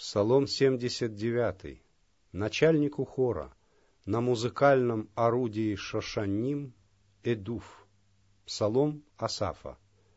Псалом 79, начальнику хора, на музыкальном орудии шошанним Эдуф, псалом Асафа.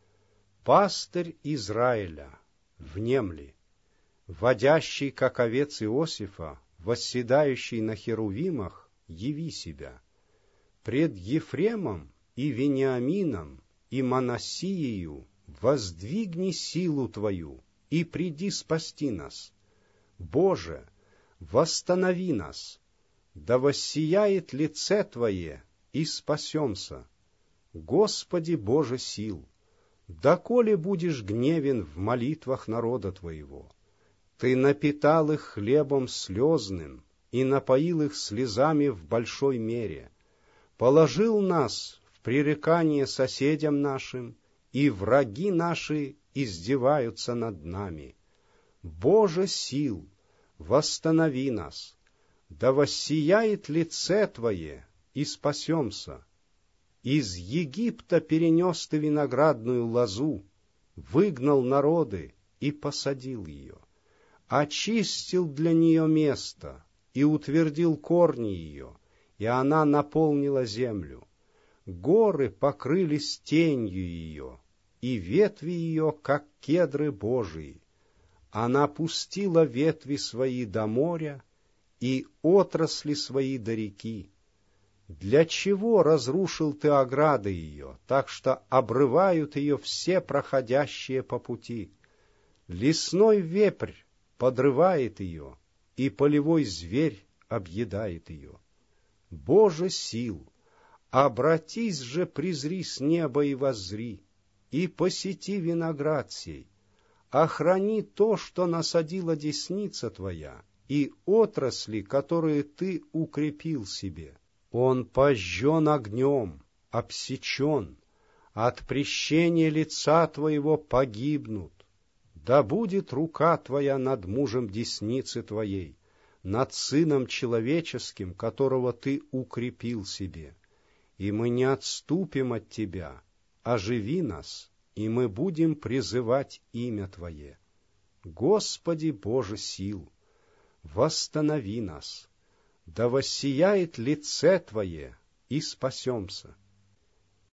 Пастырь Израиля, внемли, водящий, как овец Иосифа, восседающий на херувимах, яви себя. Пред Ефремом и Вениамином и Манассиею воздвигни силу Твою и приди спасти нас. Боже, восстанови нас, да воссияет лице Твое, и спасемся. Господи Боже сил, доколе будешь гневен в молитвах народа Твоего? Ты напитал их хлебом слезным и напоил их слезами в большой мере, положил нас в пререкание соседям нашим, и враги наши издеваются над нами. Боже сил, восстанови нас, да воссияет лице Твое, и спасемся. Из Египта перенес Ты виноградную лозу, выгнал народы и посадил ее, очистил для нее место и утвердил корни ее, и она наполнила землю. Горы покрылись тенью ее, и ветви ее, как кедры Божии. Она пустила ветви свои до моря и отрасли свои до реки. Для чего разрушил Ты ограды ее, так что обрывают ее все проходящие по пути? Лесной вепрь подрывает ее, и полевой зверь объедает ее. Боже сил, обратись же, презри с неба и воззри, и посети виноград сей. Охрани то, что насадила десница Твоя, и отрасли, которые Ты укрепил себе. Он пожжен огнем, обсечен, от прещения лица Твоего погибнут. Да будет рука Твоя над мужем десницы Твоей, над сыном человеческим, которого Ты укрепил себе. И мы не отступим от Тебя, оживи нас, и мы будем призывать имя Твое. Господи Боже сил, восстанови нас, да воссияет лице Твое, и спасемся.